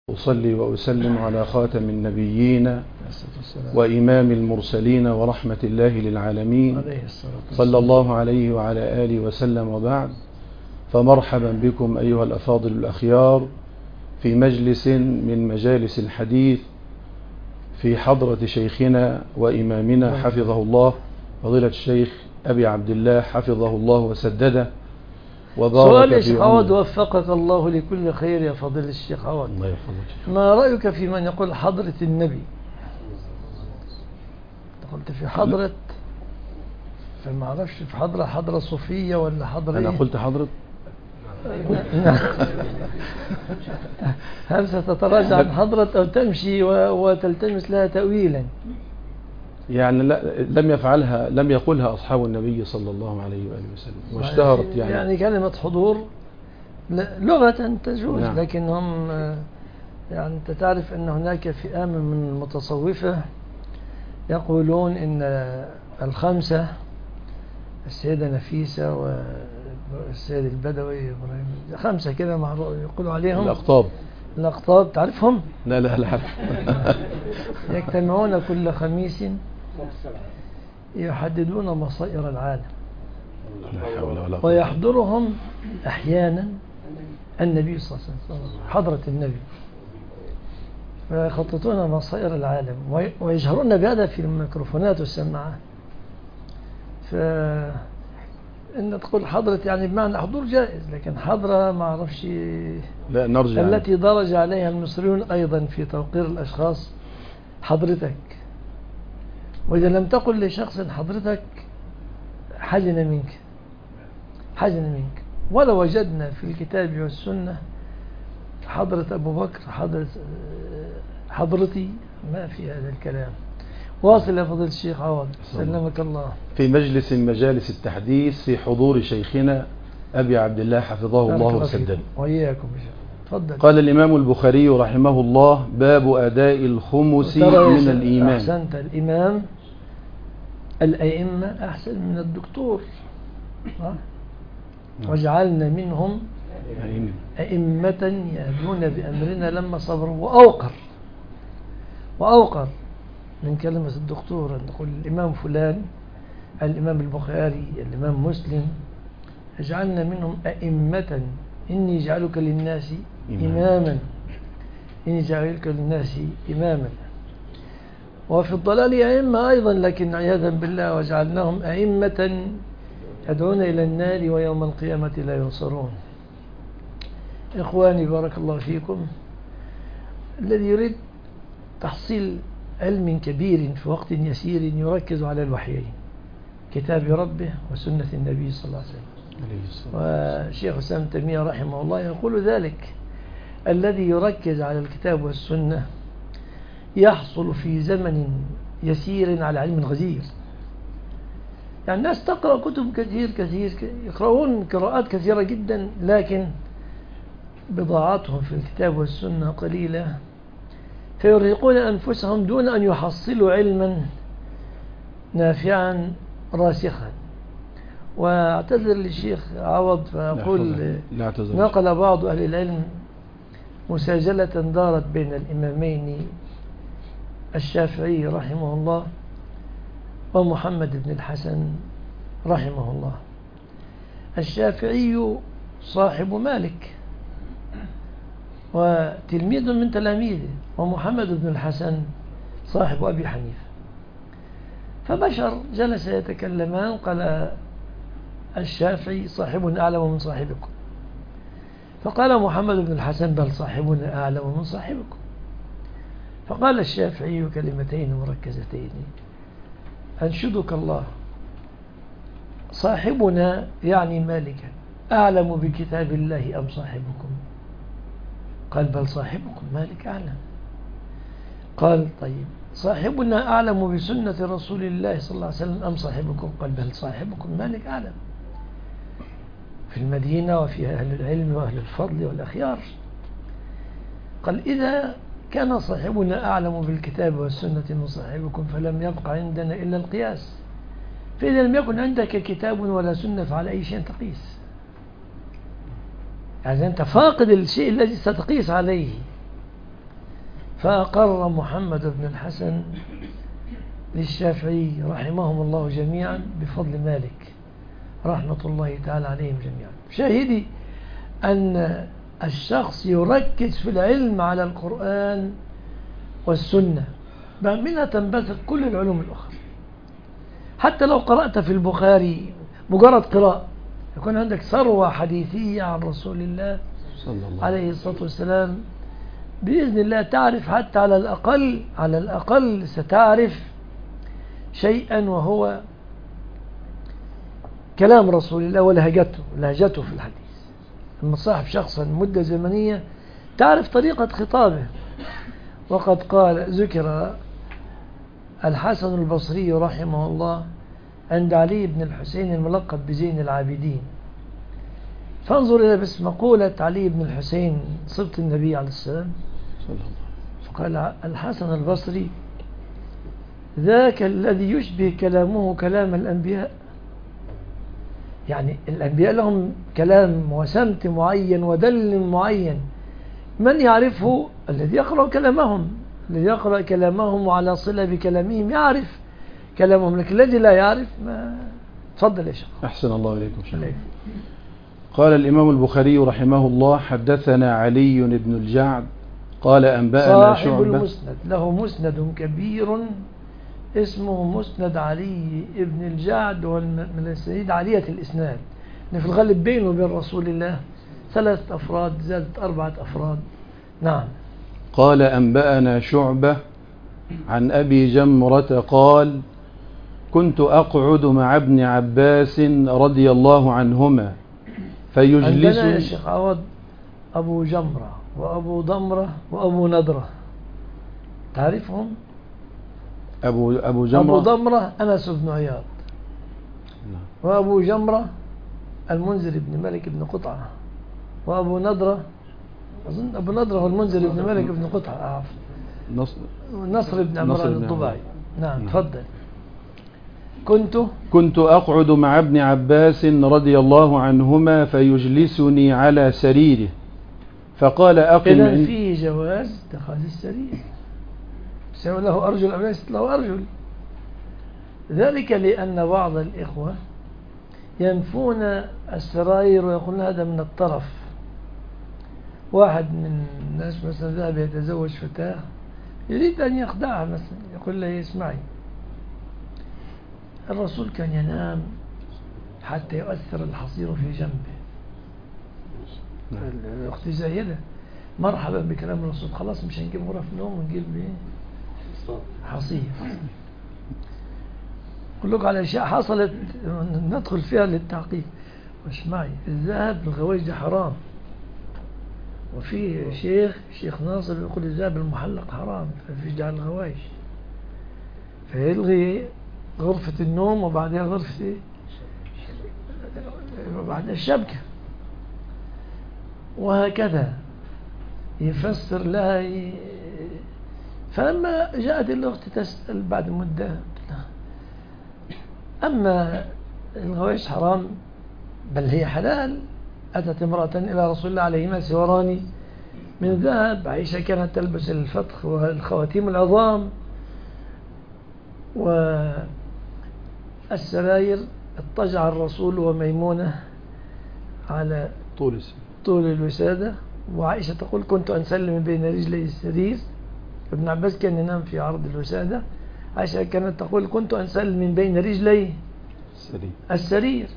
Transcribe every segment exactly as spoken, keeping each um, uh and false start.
أصلي وأسلم على خاتم النبيين وإمام المرسلين ورحمة الله للعالمين صلى الله عليه وعلى آله وسلم، وبعد. فمرحبا بكم أيها الأفاضل الأخيار في مجلس من مجالس الحديث في حضرة شيخنا وإمامنا حفظه الله فضيلة الشيخ أبي عبد الله حفظه الله وسدده وبارك في الشيخ عوض. وفقك الله لكل خير يا فضيلة الشيخ عوض. الله يحفظك. ما رأيك في من يقول حضرة النبي؟ قلت في حضرة، فما اعرفش في حضرة حضرة صوفية ولا حضرة أنا إيه؟ قلت حضرة. هل ستتراجع عن حضرة أو تمشي وتلتمس لها تأويلا؟ يعني لا، لم يفعلها، لم يقولها أصحاب النبي صلى الله عليه وآله وسلم، واشتهرت يعني يعني كلمة حضور لغة تجوز. نعم. لكن هم يعني أنت تعرف أن هناك فئام من المتصوفة يقولون إن الخمسة السيدة نفيسة والسيد البدوي خمسة كده معروف يقولوا عليهم الأقطاب. الأقطاب تعرفهم؟ لا لا لا. يجتمعون كل خميس يحددون مصائر العالم، لا حول ولا قوة. ويحضرهم أحيانا النبي صلى الله عليه وسلم، حضرة النبي، ويخططون مصائر العالم ويجهرون بهذا في الميكروفونات والسماعات. فإن تقول حضرة يعني بمعنى حضور جائز، لكن حضرة ما أعرفش. لا نرجع التي درج عليها المصريون أيضا في توقير الأشخاص حضرتك، وإذا لم تقل لشخص حضرتك حزن منك حزن منك. ولو وجدنا في الكتاب والسنة حضرة أبو بكر حضرة حضرتي، ما في هذا الكلام. واصل يا فضيلة الشيخ عوض سلمك الله. في مجلس من مجالس التحديث في حضور شيخنا أبي عبد الله حفظه الله وسدده وإياكم. تفضل. قال الإمام البخاري رحمه الله: باب أداء الخمس من الإيمان. أحسنت. الإمام الأئمة أحسن من الدكتور. وجعلنا منهم أئمة يهدون بأمرنا لما صبروا. وأوقر وأوقر من كلمة الدكتور، نقول الإمام فلان، الإمام البخاري، الإمام مسلم، جعلنا منهم أئمة إني جعلك للناس إماما إني جعلك للناس إماما. وفي الضلال أئمة أيضا، لكن عياذا بالله وجعلناهم أئمة يدعون إلى النار ويوم القيامة لا ينصرون. إخواني بارك الله فيكم، الذي يريد تحصيل علم كبير في وقت يسير يركز على الوحيين، كتاب ربه وسنة النبي صلى الله عليه وسلم. وشيخ حسام تيمية رحمه الله يقول ذلك: الذي يركز على الكتاب والسنة يحصل في زمن يسير على علم غزير. يعني الناس تقرأ كتب كثير كثير يقرؤون قراءات كثيرة جدا، لكن بضاعتهم في الكتاب والسنة قليلة، فيرهقون أنفسهم دون أن يحصلوا علما نافعا راسخا. واعتذر للشيخ عوض فأقول: نقل بعض أهل العلم مساجلة دارت بين الإمامين الشافعي رحمه الله ومحمد بن الحسن رحمه الله. الشافعي صاحب مالك وتلميذ من تلاميذه، ومحمد بن الحسن صاحب أبي حنيفة. فبشر جلس يتكلمان، قال الشافعي صاحبنا أعلم من صاحبكم، فقال محمد بن الحسن: بل صاحبنا أعلم من صاحبكم. فقال الشافعي كلمتين مركزتين: أنشدك الله، صاحبنا يعني مالكا أعلم بكتاب الله أم صاحبكم؟ قال: بل صاحبكم مالك أعلم. قال: طيب صاحبنا أعلم بسنة رسول الله صلى الله عليه وسلم أم صاحبكم؟ قال: بل صاحبكم مالك أعلم. في المدينة وفي أهل العلم وأهل الفضل والأخيار. قال: إذا كان صاحبنا أعلم بالكتاب والسنة من صاحبكم فلم يبقى عندنا إلا القياس، فإذا لم يكن عندك كتاب ولا سنة فعلى أي شيء تقيس. يعني أنت فاقد الشيء الذي ستقيس عليه. فأقر محمد بن الحسن للشافعي رحمهم الله جميعا بفضل مالك رحمة الله تعالى عليهم جميعا. شاهدي أن الشخص يركز في العلم على القرآن والسنة، منها تنبثق كل العلوم الأخرى. حتى لو قرأت في البخاري مجرد قراءة يكون عندك ثروة حديثية عن رسول الله صلى الله عليه الصلاة والسلام، بإذن الله تعرف حتى على الأقل على الأقل ستعرف شيئا وهو كلام رسول الله ولهجته لهجته في الحديث. لما تصاحب شخصا مدة زمنية تعرف طريقة خطابه. وقد قال ذكر الحسن البصري رحمه الله عند علي بن الحسين الملقب بزين العابدين، فانظر إلى بس مقولة علي بن الحسين صبت النبي عليه السلام، فقال الحسن البصري ذاك الذي يشبه كلامه كلام الأنبياء. يعني الأنبياء لهم كلام وسمت معين ودل معين، من يعرفه؟ الذي يقرأ كلامهم، الذي يقرأ كلامهم وعلى صلة بكلامهم يعرف كلامهم، لكن الذي لا يعرف ما. تفضل يا شيخ. أحسن الله إليكم شيخ. قال الإمام البخاري رحمه الله حدثنا علي بن الجعد قال أنبأنا صاحب شعبة. المسند له مسند كبير اسمه مسند علي بن الجعد، ومن السيد علية الإسناد، في الغالب بينه وبين رسول الله ثلاثة أفراد زادت أربعة أفراد. نعم. قال أنبأنا شعبة عن أبي جمرة قال كنت أقعد مع ابن عباس رضي الله عنهما فيجلس. عندنا يا شيخ عوض أبو جمرة وأبو ضمرة وأبو نضرة، تعرفهم؟ أبو, أبو جمرة أبو ضمرة أنس بن عياض، وأبو جمرة المنذر بن مالك بن قطعة، وأبو نضرة أظن أبو نضرة هو المنذر بن مالك بن قطعة أعرف نصر, نصر بن عمران الضبعي. نعم تفضل. كنت كنت أقعد مع ابن عباس رضي الله عنهما فيجلسني على سريره فقال أقم. إذن فيه جواز اتخاذ السرير، سواء له أرجل أو ليست له أرجل، ذلك لأن بعض الإخوة ينفون السراير ويقولون هذا من الطرف. واحد من الناس مثلا ذهب يتزوج فتاة يريد أن يخدعها مثلا، يقول لها اسمعي الرسول كان ينام حتى يؤثر الحصير في جنبه. الأخت زايدة مرحبا بكلام الرسول، خلاص مش هنجيب غرف نوم ونجيب حصير. أقول لك على أشياء حصلت ندخل فيها للتعقيد. واسمعي الذهب الغوايش ده حرام، وفي شيخ شيخ ناصر يقول الذهب المحلق حرام ففي جعل الغوايش، فيلغي غرفة النوم وبعدها غرفة وبعدها الشبكة، وهكذا يفسر لها. فلما جاءت الأخت تسأل بعد مدة أما الغوايش حرام بل هي حلال. أتت امرأة إلى رسول الله عليه سواران من ذهب، عائشة كانت تلبس الفتخ والخواتيم العظام والسراير. اضطجع الرسول وميمونة على طول طول الوسادة، وعائشة تقول كنت أنسل من بين رجلي السرير. ابن عباس كان ينام في عرض الوسادة، عائشة كانت تقول كنت أنسل من بين رجلي السرير, السرير.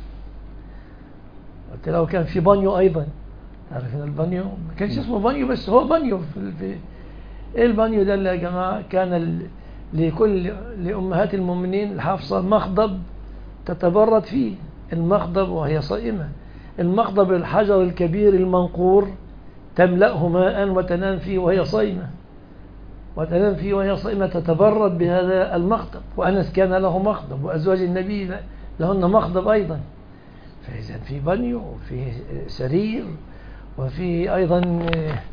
قلت له كان في بانيو أيضا، تعرف ان البانيو ما كانش اسمه بانيو بس هو بانيو في, في ايه البانيو ده اللي يا جماعة كان ال... لكل لأمهات المؤمنين الحافظة مخضب تتبرد فيه. المخضب وهي صائمة، المخضب الحجر الكبير المنقور تملأه ماء وتنام فيه وهي صائمة، وتنام فيه وهي صائمة تتبرد بهذا المخضب. وأنس كان له مخضب وأزواج النبي لهن مخضب أيضا. فإذا في بانيو وفي سرير وفي أيضا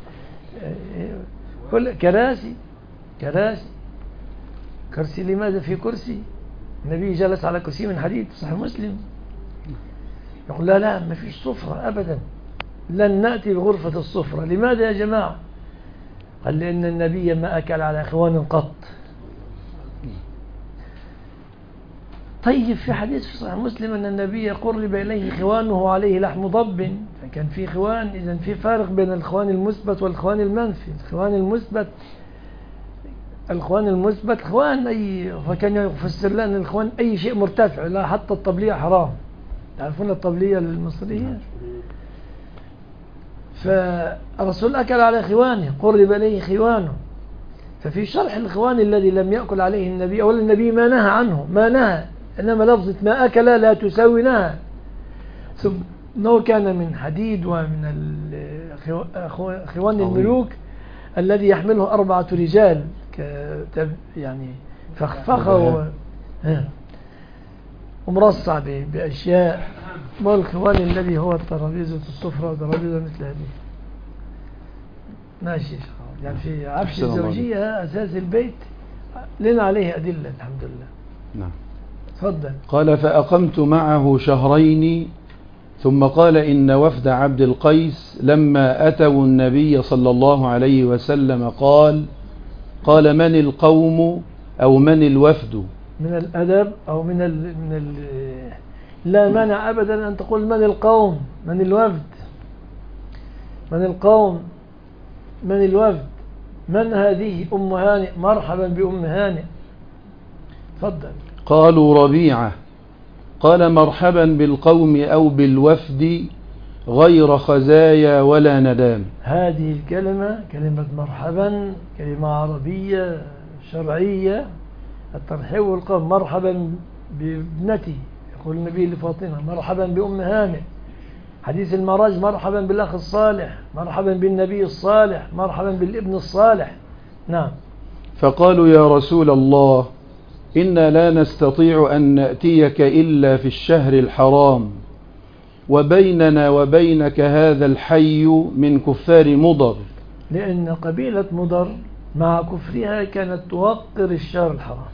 كل كراسي كراسي كرسي. لماذا في كرسي؟ النبي جلس على كرسي من حديد صحيح مسلم. يقول لا لا ما فيش صفرة أبدا، لن نأتي بغرفة الصفرة. لماذا يا جماعة؟ قال لأن النبي ما أكل على إخوان قط. طيب في حديث في صحيح مسلم أن النبي قرب إليه خوانه وعليه لحم ضب، فكان في خوان. إذن في فارق بين الخوان المثبت والخوان المنفي. الخوان المثبت الخوان المثبت خوان أي، فكان يفسر لنا الخوان أي شيء مرتفع، لا حتى الطبلية حرام. تعرفون الطبلية المصرية؟ فالرسول أكل على خوانه، قرب إليه خوانه. ففي شرح الخوان الذي لم يأكل عليه النبي، أولا النبي ما نهى عنه، ما نهى، إنما لفظة ما أكل لا تساوي نهى. ثم أنه كان من حديد ومن خوان الملوك الذي يحمله أربعة رجال يعني فخفخة ومرصع بأشياء. والخوان الذي هو الترابيزة الصفرة وترابيزة مثل هذه. ماشي. يعني في عفش الزوجية أساس البيت لنا عليه أدلة الحمد لله. نعم. تفضل. قال فأقمت معه شهرين ثم قال إن وفد عبد القيس لما أتوا النبي صلى الله عليه وسلم قال قال من القوم أو من الوفد؟ من الأدب أو من ال من ال لا مانع أبدا أن تقول من القوم، من الوفد، من القوم، من الوفد، من هذه؟ أم هانئ، مرحبا بأم هانئ. تفضل. قالوا ربيعة. قال مرحبا بالقوم أو بالوفد غير خزايا ولا ندام. هذه الكلمة كلمة مرحبا كلمة عربية شرعية. الترحيب والقوم. مرحبا بابنتي، يقول النبي لفاطمة، مرحبا بأم هانئ. حديث المراج مرحبا بالأخ الصالح، مرحبا بالنبي الصالح، مرحبا بالابن الصالح. نعم. فقالوا يا رسول الله إنا لا نستطيع أن نأتيك إلا في الشهر الحرام وبيننا وبينك هذا الحي من كفار مضر. لأن قبيلة مضر مع كفرها كانت توقر الشهر الحرام.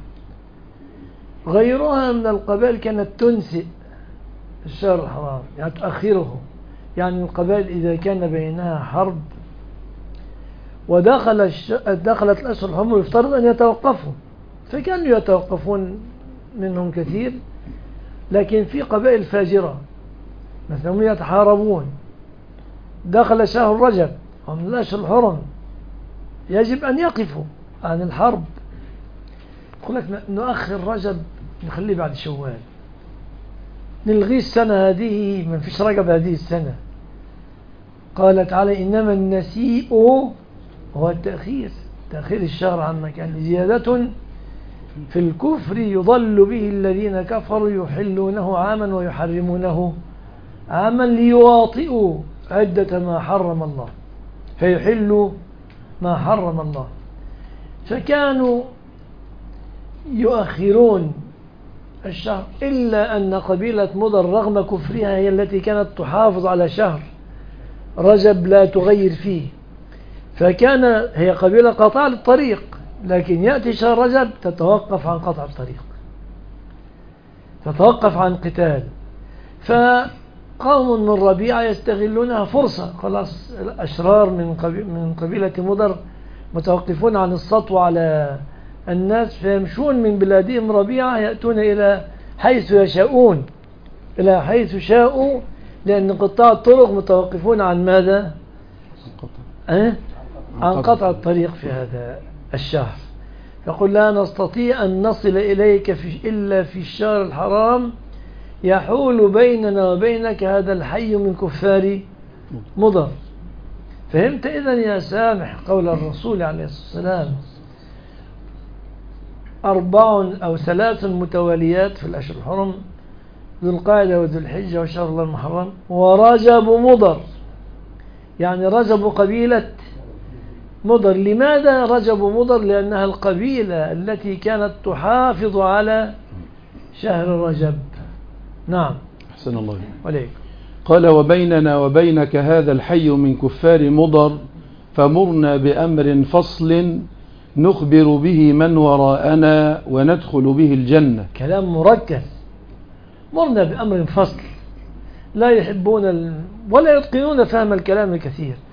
غيرها من القبائل كانت تنسئ الشهر الحرام، يعني تؤخره. يعني القبائل إذا كان بينها حرب ودخل الش... دخلت الأشهر الحرام يفترض أن يتوقفوا، فكانوا يتوقفون منهم كثير. لكن في قبائل فاجرة مثلا هم يتحاربون، دخل شهر رجب هم الأشهر الحرم، يجب أن يقفوا عن الحرب. يقول لك نؤخر رجب نخليه بعد شوال، نلغي السنة هذه، ما فيش رجب هذه السنة. قال تعالى إنما النسيء هو التأخير، تأخير الشهر عن مكان، زيادة في الكفر يضل به الذين كفروا يحلونه عاما ويحرمونه عاما ليواطئوا عدة ما حرم الله فيحلوا ما حرم الله. فكانوا يؤخرون الشهر، إلا أن قبيلة مضر رغم كفرها هي التي كانت تحافظ على شهر رجب لا تغير فيه. فكان هي قبيلة قطع الطريق، لكن يأتي شهر رجب تتوقف عن قطع الطريق، تتوقف عن قتال. فقوم من ربيعة يستغلونها فرصة، خلاص الأشرار من قبيلة مضر متوقفون عن السطو على الناس، فيمشون من بلادهم ربيعة يأتون إلى حيث يشاءون، إلى حيث شاءوا، لأن قطاع الطرق متوقفون عن ماذا؟ أه؟ عن قطع الطريق في هذا الشهر. يقول لا نستطيع أن نصل إليك في إلا في الشهر الحرام يحول بيننا وبينك هذا الحي من كفار مضر. فهمت إذن يا سامح قول الرسول عليه الصلاة والسلام أربع أو ثلاث متواليات في الأشهر الحرم، ذو القاعدة وذو الحجة وشهر الله المحرم ورجب مضر، يعني رجب قبيلة مضر. لماذا رجب مضر؟ لأنها القبيلة التي كانت تحافظ على شهر رجب. نعم. أحسن الله عليك. قال وبيننا وبينك هذا الحي من كفار مضر فمرنا بأمر فصل نخبر به من وراءنا وندخل به الجنة. كلام مركز. مرنا بأمر فصل، لا يحبون ال... ولا يتقنون فهم الكلام الكثير.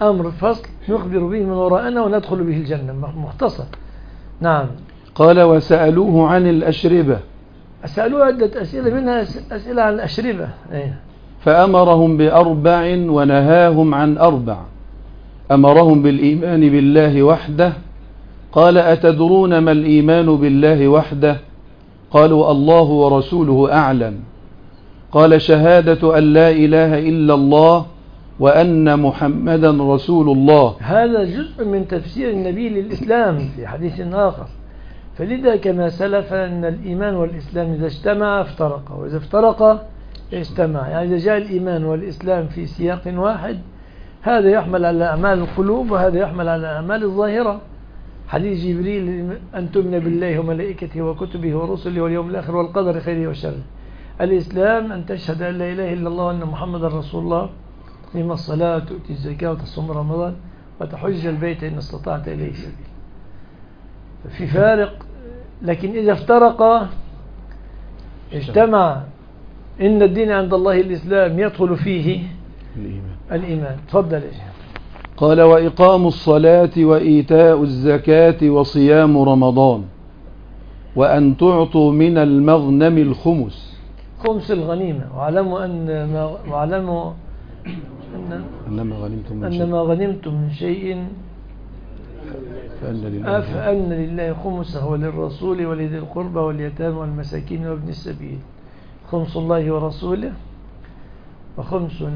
أمر فصل نخبر به من وراءنا وندخل به الجنة، مختصر. نعم. قال وسألوه عن الأشربة، سألوه عدة أسئلة منها أسئلة عن الأشربة. أيه. فأمرهم بأربع ونهاهم عن أربع. أمرهم بالإيمان بالله وحده، قال أتدرون ما الإيمان بالله وحده؟ قالوا الله ورسوله أعلم. قال شهادة أن لا إله إلا الله وأن محمدا رسول الله. هذا جزء من تفسير النبي للإسلام في حديث آخر. فلذا كما سلف أن الإيمان والإسلام إذا اجتمع افترقا، وإذا افترقا اجتمع. يعني إذا جاء الإيمان والإسلام في سياق واحد، هذا يحمل على أعمال القلوب وهذا يحمل على أعمال الظاهرة. حديث جبريل أن تؤمن بالله وملائكته وكتبه ورسله واليوم الآخر والقدر خيره وشره. الإسلام أن تشهد أن لا إله إلا الله وأن محمد رسول الله، تقيم الصلاة وتؤتي الزكاة وتصوم رمضان وتحج البيت إن استطعت إليه سبيل. في فارق. لكن إذا افترقا اجتمع. إن الدين عند الله الإسلام يدخل فيه الإيمان. الإيمان. تفضل. قال وإقام الصلاة وإيتاء الزكاة وصيام رمضان وأن تعطوا من المغنم الخمس. خمس الغنيمة. واعلموا أن ما واعلموا أن أنما غنمتم من أن شيء ما غنمتم من شيء فأن لله, فأن لله خمسه وللرسول ولذي القربى واليتامى والمساكين وابن السبيل. خمس الله ورسوله، وخمس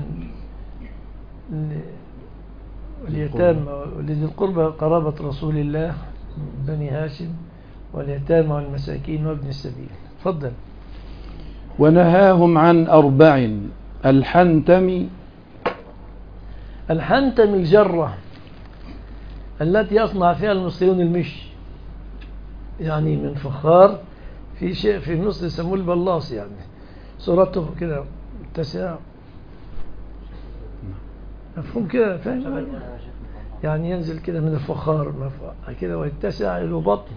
واليتامى ولذي القربى قرابة رسول الله بني هاشم، واليتامى والمساكين وابن السبيل. تفضل. ونهاهم عن أربع. الحنتم. الحنتم الجرة التي يصنع فيها المصريون المش، يعني من فخار، في شيء في مصر يسموه البلاص، يعني صورته كده متسعة، مفهوم كده، فاهم؟ يعني ينزل كده من الفخار كده ويتسع له بطن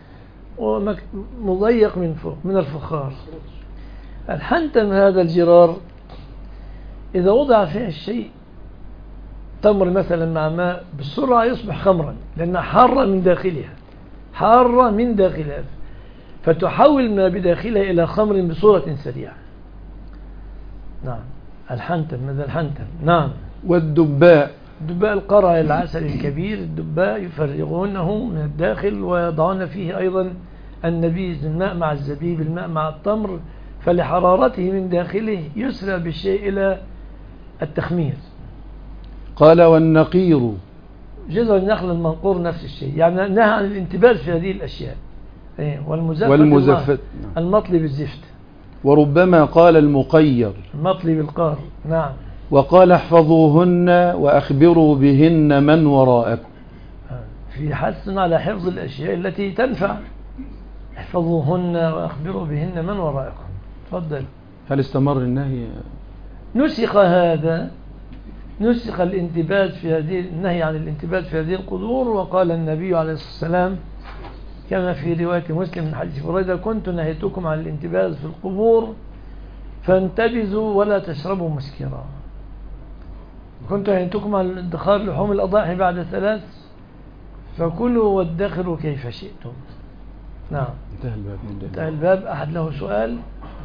ومضيق من فوق من الفخار. الحنتم هذا الجرار إذا وضع فيه الشيء، تمر مثلا مع ماء، بسرعة يصبح خمرا لأنها حارة من داخلها، حارة من داخلها، فتحول ما بداخلها إلى خمر بصورة سريعة. نعم. الحنتم. ماذا الحنتم؟ نعم. والدباء. الدباء القرع العسل الكبير. الدباء يفرغونه من الداخل ويضعون فيه أيضا النبيذ، الماء مع الزبيب، الماء مع التمر، فلحرارته من داخله يسرى بالشيء إلى التخمير. قال والنقير. جذر النخل المنقور نفس الشيء، يعني نهى عن الانتباز في هذه الأشياء. والمزفت, والمزفت المطلي بالزفت. وربما قال المقير. المطلي بالقار. نعم. وقال احفظوهن وأخبروا بهن من وراءكم. في حث على حفظ الأشياء التي تنفع. احفظوهن وأخبروا بهن من وراءكم. تفضل. هل استمر النهي؟ نسخ هذا، نسخ الانتباز في هذه، النهي عن الانتباز في هذه القدور. وقال النبي عليه الصلاة والسلام كما في رواية مسلم من حديث بريدة: كنت نهيتكم عن الانتباز في القبور فانتبذوا ولا تشربوا مسكرا. كنت نهيتكم عن ادخار لحوم الأضاحي بعد ثلاث فكلوا وادخروا كيف شئتم. نعم. انتهى الباب. انتهى الباب. أحد له سؤال؟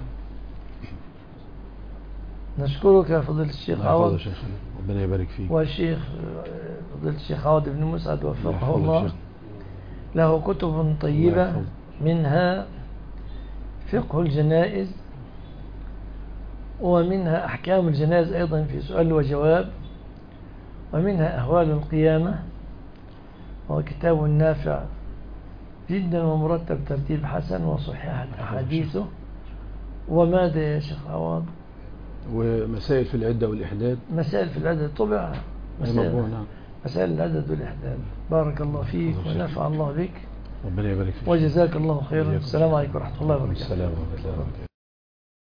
نشكرك يا فضيلة الشيخ عوض، ربنا يبارك فيك. والشيخ فضيلة الشيخ عوض بن مسعد وفقه الله، له كتب طيبة، منها فقه الجنائز، ومنها أحكام الجنائز أيضا في سؤال وجواب، ومنها أهوال القيامة، وهو كتاب نافع جدا ومرتب ترتيب حسن وصحيحة أحاديثه. وماذا يا شيخ عوض؟ ومسائل في العدة والإحداد. مسائل في العدد طبع، مسائل, مسائل العدد والإحداد. بارك الله فيك ونفع الله بك، ربنا يبارك فيك، وجزاك الله خيرا. السلام عليكم ورحمة الله وبركاته. السلام ورحمة الله وبركاته.